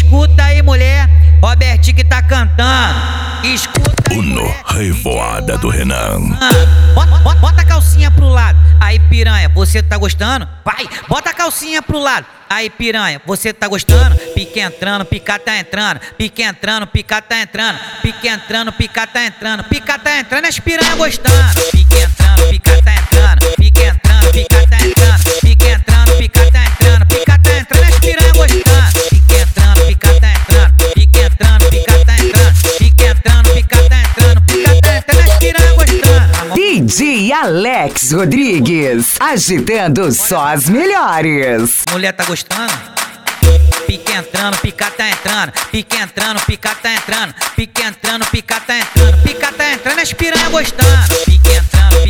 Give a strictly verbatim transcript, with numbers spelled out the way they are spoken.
Escuta aí, mulher, Robertinho que tá cantando. Escuta aí, Uno, mulher, revoada do Renan. Bota, bota, bota a calcinha pro lado. Aí, piranha, você tá gostando? Vai, bota a calcinha pro lado. Aí, piranha, você tá gostando? Pique entrando, pica tá entrando. Pique entrando, pica tá entrando. Pique entrando, pica tá entrando. Pica tá entrando, as piranha gostando. Pique entrando, pica tá entrando. Pique entrando, pica tá entrando. Pique entrando, pica tá entrando. Pica tá entrando, as piranha gostando. Pique entrando, pica tá entrando. Pique entrando, pica tá entrando. Pique entrando, pica tá entrando. Pica tá entrando, as piranha gostando. D J Alex Rodrigues, agitando só as melhores. Mulher tá gostando? Pique entrando, pica tá entrando. Pique entrando, pica tá entrando. Pique entrando, pica tá entrando. Pica tá entrando, as piranha gostando. Pique entrando,